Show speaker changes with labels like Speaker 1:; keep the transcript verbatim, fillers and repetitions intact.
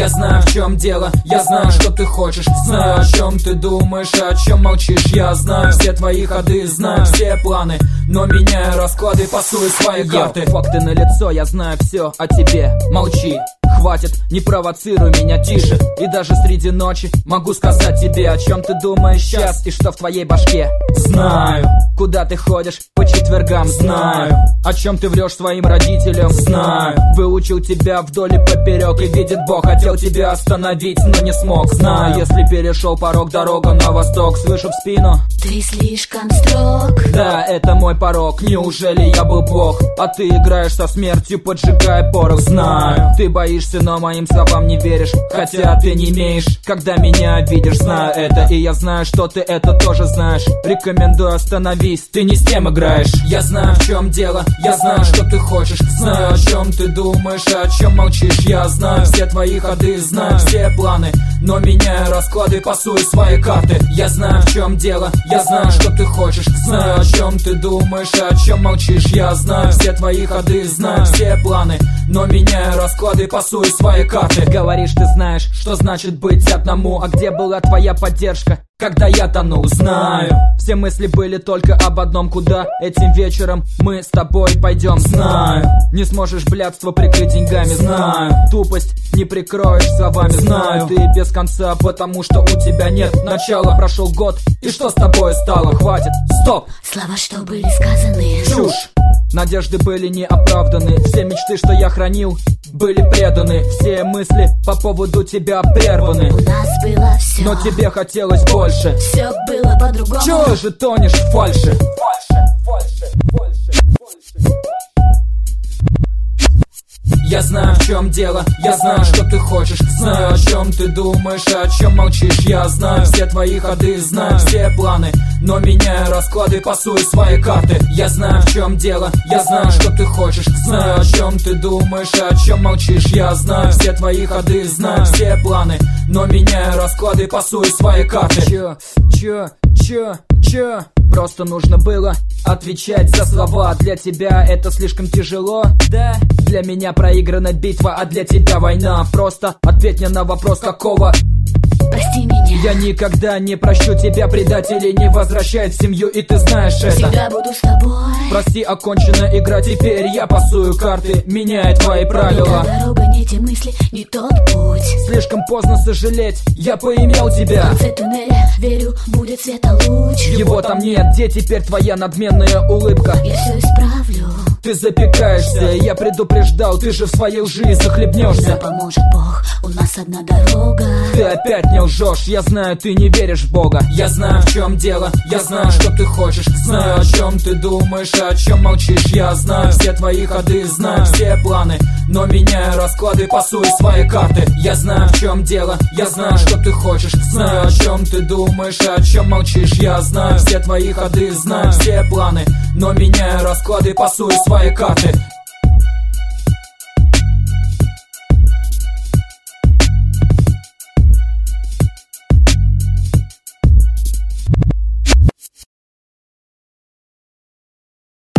Speaker 1: Я знаю, в чем дело, я знаю, что ты хочешь. Знаю, о чем ты думаешь, о чем молчишь. Я знаю все твои ходы, знаю все планы, но меняю расклады, пасую свои карты.
Speaker 2: Йо, факты на лицо, я знаю все о тебе. Молчи, хватит, не провоцируй меня, тише. И даже среди ночи могу сказать тебе, о чем ты думаешь сейчас и что в твоей башке.
Speaker 1: Знаю,
Speaker 2: куда ты ходишь по четвергам.
Speaker 1: Знаю,
Speaker 2: о чем ты врешь своим родителям.
Speaker 1: Знаю,
Speaker 2: выучил тебя вдоль и поперек, и видит Бог, хотел тебя остановить, но не смог. Знаю, если перешел порог, дорога на восток. Слышу в спину:
Speaker 3: ты слишком строг.
Speaker 2: Да, это мой порог, неужели я был Бог? А ты играешь со смертью, поджигая порох.
Speaker 1: Знаю,
Speaker 2: ты боишься, но моим словам не веришь, хотя ты не имеешь, когда меня видишь. Знаю это, и я знаю, что ты это тоже знаешь. Рекомендую, остановись, ты не с тем играешь.
Speaker 1: Я знаю, в чем дело, я знаю, что ты хочешь. Знаю, о чем ты думаешь, о чем молчишь. Я знаю все твои ходы, знаю все планы, но меняю расклады, пасую свои карты. Я знаю, в чем дело, я знаю, что ты хочешь. Знаю, о чем ты думаешь, о чем молчишь. Я знаю все твои ходы, знаю все планы, но меняю расклады, пасую свои карты.
Speaker 2: Говоришь, ты знаешь, что значит быть одному. А где была твоя поддержка, когда я тонул?
Speaker 1: Знаю,
Speaker 2: все мысли были только об одном: куда этим вечером мы с тобой пойдем.
Speaker 1: Знаю,
Speaker 2: не сможешь блядство прикрыть деньгами.
Speaker 1: Знаю,
Speaker 2: тупость не прикроешь словами.
Speaker 1: Знаю,
Speaker 2: ты без конца, потому что у тебя нет начала. Прошел год, и что с тобой стало? Хватит, стоп!
Speaker 3: Слова, что были сказаны,
Speaker 2: чушь. Надежды были неоправданы, все мечты, что я хранил, были преданы. Все мысли по поводу тебя прерваны.
Speaker 3: У нас было все,
Speaker 2: но тебе хотелось больше.
Speaker 3: Все было по-другому.
Speaker 2: Чего же тонешь в фальши?
Speaker 1: Фальши, фальши, фальши, фальши. Я знаю, в чем дело, я знаю, что ты хочешь. Знаю, о чем ты думаешь, о чем молчишь. Я знаю все твои ходы, знаю все планы, но меняю расклады, пасую свои карты. Я знаю, в чем дело, я знаю, что ты хочешь. Знаю, о чем ты думаешь, о чем молчишь. Я знаю все твои ходы, знаю все планы, но меняю расклады, пасую свои карты.
Speaker 2: Чё, чё, чё, чё? Просто нужно было отвечать за слова. Для тебя это слишком тяжело, да? Для меня проиграна битва, а для тебя война. Просто ответь мне на вопрос, какого?
Speaker 3: Прости меня.
Speaker 2: Я никогда не прощу тебя, предатели не возвращают в семью, и ты знаешь это.
Speaker 3: Всегда буду с тобой.
Speaker 2: Прости, окончена игра, теперь я пасую карты, меняя твои правила.
Speaker 3: Не та дорога, не те мысли, не тот путь.
Speaker 2: Слишком поздно сожалеть, я поимел тебя.
Speaker 3: В конце туннеля, верю, будет светолуч.
Speaker 2: Его там нет, где теперь твоя надменная улыбка?
Speaker 3: Я все исправлю.
Speaker 2: Ты запекаешься, я предупреждал, ты же в своей лжи захлебнешься.
Speaker 3: Нам поможет Бог, у нас одна дорога.
Speaker 2: Ты опять не лжешь, я знаю, ты не веришь в Бога.
Speaker 1: Я знаю, в чем дело, я знаю, что ты хочешь. Знаю, о чем ты думаешь, о чем молчишь. Я знаю все твои ходы, знаю все планы, но меняю расклады, пасую свои карты. Я знаю, в чем дело, я знаю, что ты хочешь. Знаю, о чем ты думаешь, о чем молчишь. Я знаю все твои ходы, знаю все планы, но меняю расклады, пасую свои карты.